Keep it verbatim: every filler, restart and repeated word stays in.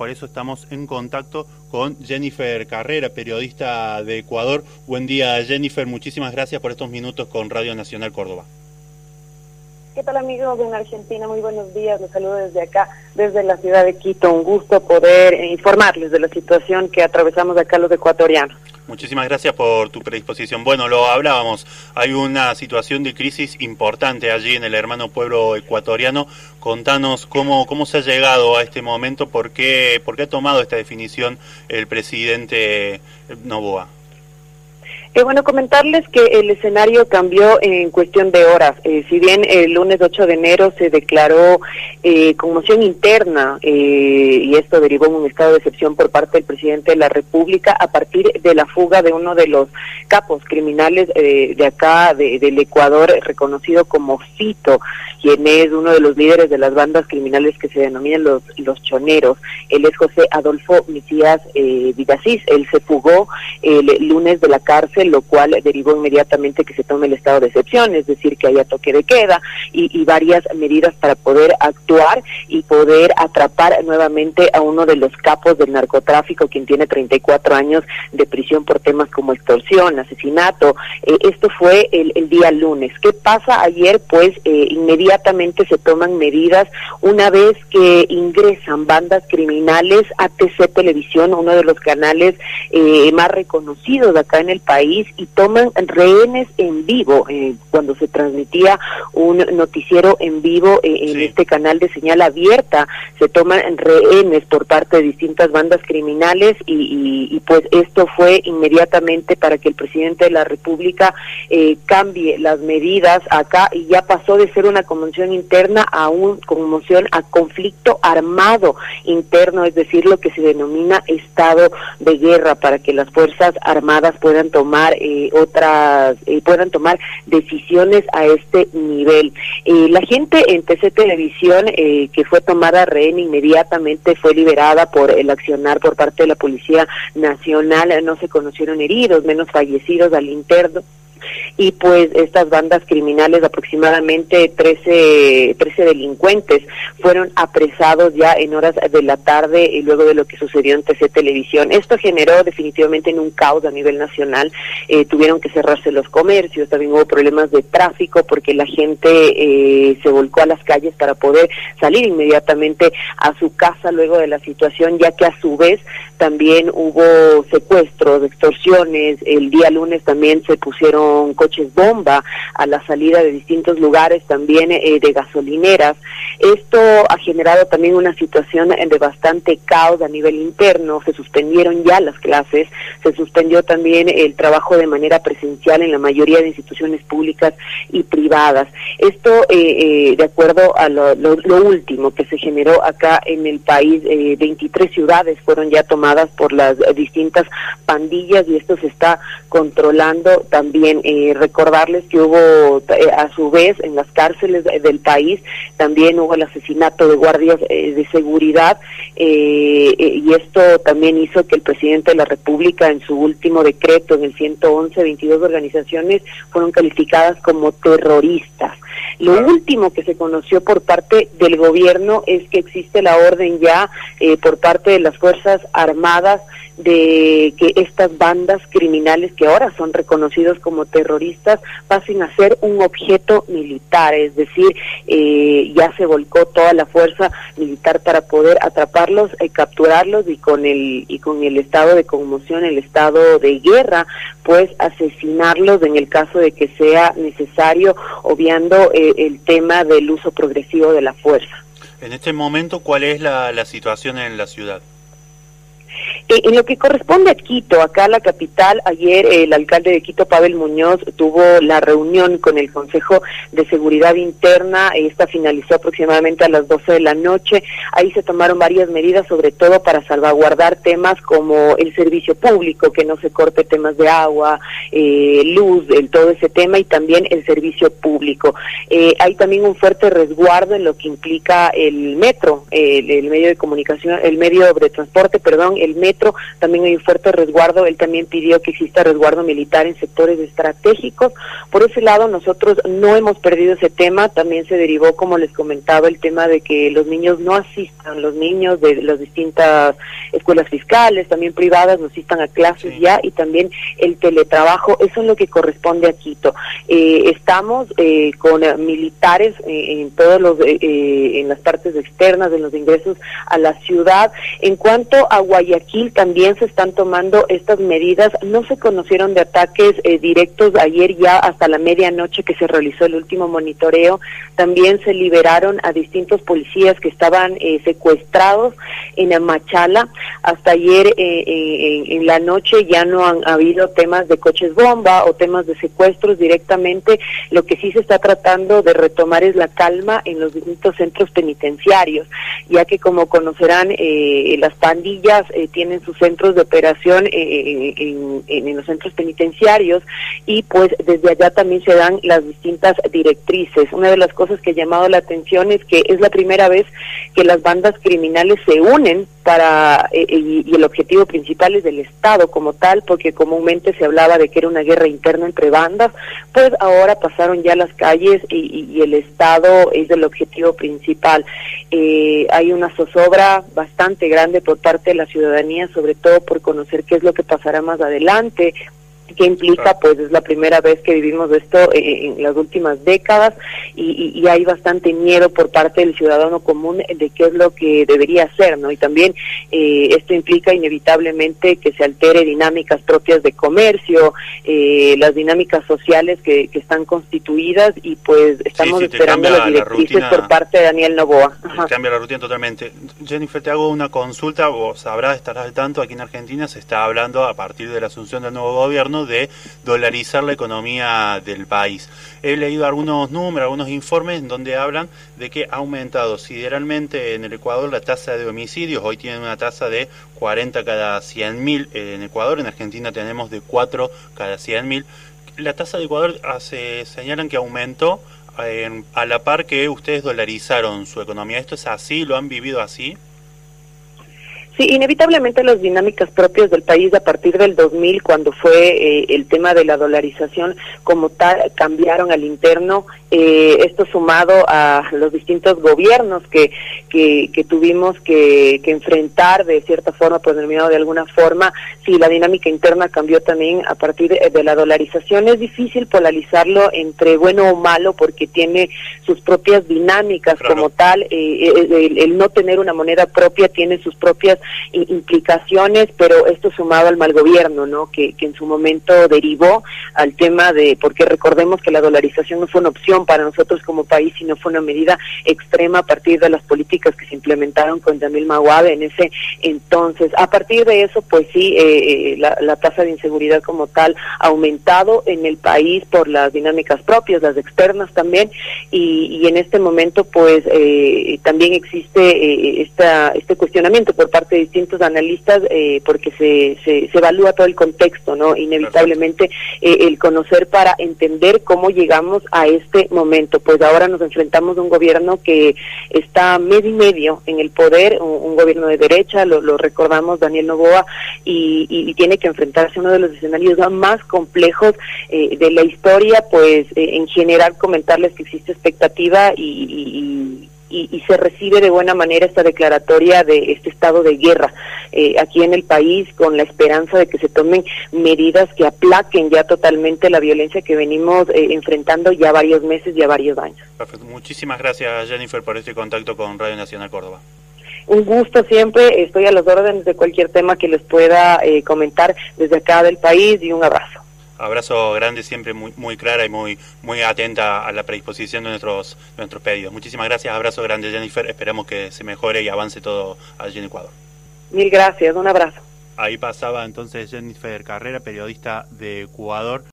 por eso estamos en contacto con Jennifer Carrera, periodista de Ecuador. Buen día, Jennifer, muchísimas gracias por estos minutos con Radio Nacional Córdoba. ¿Qué tal, amigos en Argentina? Muy buenos días, los saludo desde acá, desde la ciudad de Quito. Un gusto poder informarles de la situación que atravesamos acá los ecuatorianos. Muchísimas gracias por tu predisposición. Bueno, lo hablábamos, hay una situación de crisis importante allí en el hermano pueblo ecuatoriano. Contanos cómo, cómo se ha llegado a este momento, por qué, por qué ha tomado esta definición el presidente Noboa. Eh, bueno, comentarles que el escenario cambió en cuestión de horas. Eh, si bien el lunes ocho de enero se declaró eh, conmoción interna eh, y esto derivó en un estado de excepción por parte del presidente de la República a partir de la fuga de uno de los capos criminales eh, de acá, de, del Ecuador, reconocido como Fito, quien es uno de los líderes de las bandas criminales que se denominan los, los choneros. Él es José Adolfo Micías eh, Vidasís. Él se fugó el lunes de la cárcel, lo cual derivó inmediatamente que se tome el estado de excepción, es decir, que haya toque de queda y, y varias medidas para poder actuar y poder atrapar nuevamente a uno de los capos del narcotráfico, quien tiene treinta y cuatro años de prisión por temas como extorsión, asesinato. Eh, esto fue el, el día lunes. ¿Qué pasa ayer? Pues eh, inmediatamente se toman medidas una vez que ingresan bandas criminales a T C Televisión, uno de los canales eh, más reconocidos acá en el país, y toman rehenes en vivo, eh, cuando se transmitía un noticiero en vivo eh, en sí. Este canal de señal abierta, se toman rehenes por parte de distintas bandas criminales y, y, y pues esto fue inmediatamente para que el presidente de la República eh, cambie las medidas acá, y ya pasó de ser una conmoción interna a una conmoción a conflicto armado interno, es decir, lo que se denomina estado de guerra, para que las Fuerzas Armadas puedan tomar Eh, otras eh, puedan tomar decisiones a este nivel. Eh, la gente en T C Televisión eh, que fue tomada rehén inmediatamente fue liberada por el accionar por parte de la Policía Nacional. No se conocieron heridos, menos fallecidos al interno. Y pues estas bandas criminales, aproximadamente trece, trece delincuentes, fueron apresados ya en horas de la tarde y luego de lo que sucedió en T C Televisión. Esto generó definitivamente en un caos a nivel nacional. Eh, tuvieron que cerrarse los comercios, también hubo problemas de tráfico porque la gente eh, se volcó a las calles para poder salir inmediatamente a su casa luego de la situación, ya que a su vez también hubo secuestros, extorsiones. El día lunes también se pusieron coches bomba a la salida de distintos lugares, también eh, de gasolineras. Esto ha generado también una situación de bastante caos a nivel interno. Se suspendieron ya las clases, se suspendió también el trabajo de manera presencial en la mayoría de instituciones públicas y privadas. Esto eh, eh, de acuerdo a lo, lo, lo último que se generó acá en el país. eh, veintitrés ciudades fueron ya tomadas por las distintas pandillas y esto se está controlando también. Eh, recordarles que hubo eh, a su vez en las cárceles del país también hubo el asesinato de guardias eh, de seguridad eh, eh, y esto también hizo que el presidente de la República en su último decreto en el ciento once, veintidós organizaciones fueron calificadas como terroristas. Lo último que se conoció por parte del gobierno es que existe la orden ya eh, por parte de las Fuerzas Armadas de que estas bandas criminales que ahora son reconocidos como terroristas pasen a ser un objeto militar, es decir, eh, ya se volcó toda la fuerza militar para poder atraparlos, eh, capturarlos y con el y con el estado de conmoción, el estado de guerra, pues asesinarlos en el caso de que sea necesario, obviando eh, el tema del uso progresivo de la fuerza. En este momento, ¿cuál es la, la situación en la ciudad? Eh, en lo que corresponde a Quito, acá la capital, ayer eh, el alcalde de Quito, Pavel Muñoz, tuvo la reunión con el Consejo de Seguridad Interna. Esta finalizó aproximadamente a las doce de la noche. Ahí se tomaron varias medidas, sobre todo para salvaguardar temas como el servicio público, que no se corte temas de agua, eh, luz, el, todo ese tema, y también el servicio público. Eh, hay también un fuerte resguardo en lo que implica el metro, eh, el, el medio de comunicación, el medio de transporte, perdón, el metro, centro también hay un fuerte resguardo. Él también pidió que exista resguardo militar en sectores estratégicos. Por ese lado nosotros no hemos perdido ese tema. También se derivó, como les comentaba, el tema de que los niños no asistan, los niños de las distintas escuelas fiscales, también privadas, no asistan a clases sí. ya, y también el teletrabajo. Eso es lo que corresponde a Quito. Eh, estamos eh, con eh, militares eh, en todos los eh, eh, en las partes externas, en los ingresos a la ciudad. En cuanto a Guayaquil, también se están tomando estas medidas. No se conocieron de ataques eh, directos ayer, ya hasta la medianoche que se realizó el último monitoreo. También se liberaron a distintos policías que estaban eh, secuestrados en Machala. Hasta ayer eh, eh, en, en la noche ya no han habido temas de coches bomba o temas de secuestros directamente. Lo que sí se está tratando de retomar es la calma en los distintos centros penitenciarios, ya que, como conocerán, eh, las pandillas eh, tienen sus centros de operación eh, en, en, en los centros penitenciarios, y pues desde allá también se dan las distintas directrices. Una de las cosas que ha llamado la atención es que es la primera vez que las bandas criminales se unen para eh, y, y el objetivo principal es del Estado como tal, porque comúnmente se hablaba de que era una guerra interna entre bandas. Pues ahora pasaron ya las calles y, y, y el Estado es el objetivo principal. Eh, hay una zozobra bastante grande por parte de la ciudadanía, sobre todo por conocer qué es lo que pasará más adelante. ¿Qué implica? Pues es la primera vez que vivimos esto eh, en las últimas décadas, y, y, y hay bastante miedo por parte del ciudadano común de qué es lo que debería hacer, ¿no? Y también eh, esto implica inevitablemente que se altere dinámicas propias de comercio, eh, las dinámicas sociales que, que están constituidas, y pues estamos sí, sí, esperando las directrices rutina, por parte de Daniel Noboa. Ajá. Cambia la rutina totalmente. Jennifer, te hago una consulta, vos sabrás, estarás al tanto, aquí en Argentina se está hablando a partir de la asunción del nuevo gobierno de dolarizar la economía del país. He leído algunos números, algunos informes en donde hablan de que ha aumentado sideralmente en el Ecuador la tasa de homicidios. Hoy tienen una tasa de cuarenta cada cien mil en Ecuador, en Argentina tenemos de cuatro cada cien mil. La tasa de Ecuador hace, señalan que aumentó eh, a la par que ustedes dolarizaron su economía. ¿Esto es así? ¿Lo han vivido así? Sí, inevitablemente las dinámicas propias del país a partir del dos mil, cuando fue eh, el tema de la dolarización como tal, cambiaron al interno. Eh, esto sumado a los distintos gobiernos que que, que tuvimos que, que enfrentar de cierta forma, por denominado de alguna forma. Sí, la dinámica interna cambió también a partir de, de la dolarización. Es difícil polarizarlo entre bueno o malo porque tiene sus propias dinámicas, claro. Como tal. Eh, el, el no tener una moneda propia tiene sus propias implicaciones, pero esto sumado al mal gobierno, ¿no? Que, que en su momento derivó al tema de, porque recordemos que la dolarización no fue una opción para nosotros como país, sino fue una medida extrema a partir de las políticas que se implementaron con Daniel Noboa en ese entonces. A partir de eso, pues sí, eh, la, la tasa de inseguridad como tal ha aumentado en el país por las dinámicas propias, las externas también, y, y en este momento pues eh, también existe eh, esta, este cuestionamiento por parte de distintos analistas, eh, porque se, se, se evalúa todo el contexto, ¿no? Inevitablemente eh, el conocer para entender cómo llegamos a este momento. Pues ahora nos enfrentamos a un gobierno que está medio y medio en el poder, un, un gobierno de derecha, lo, lo recordamos, Daniel Noboa, y, y, y tiene que enfrentarse a uno de los escenarios más complejos eh, de la historia. Pues eh, en general comentarles que existe expectativa y, y, y Y, y se recibe de buena manera esta declaratoria de este estado de guerra eh, aquí en el país, con la esperanza de que se tomen medidas que aplaquen ya totalmente la violencia que venimos eh, enfrentando ya varios meses, ya varios años. Perfecto. Muchísimas gracias, Jennifer, por este contacto con Radio Nacional Córdoba. Un gusto siempre, estoy a las órdenes de cualquier tema que les pueda eh, comentar desde acá del país, y un abrazo. Abrazo grande, siempre muy muy clara y muy muy atenta a la predisposición de nuestros nuestros pedidos. Muchísimas gracias, abrazo grande, Jennifer. Esperemos que se mejore y avance todo allí en Ecuador. Mil gracias, un abrazo. Ahí pasaba entonces Jennifer Carrera, periodista de Ecuador.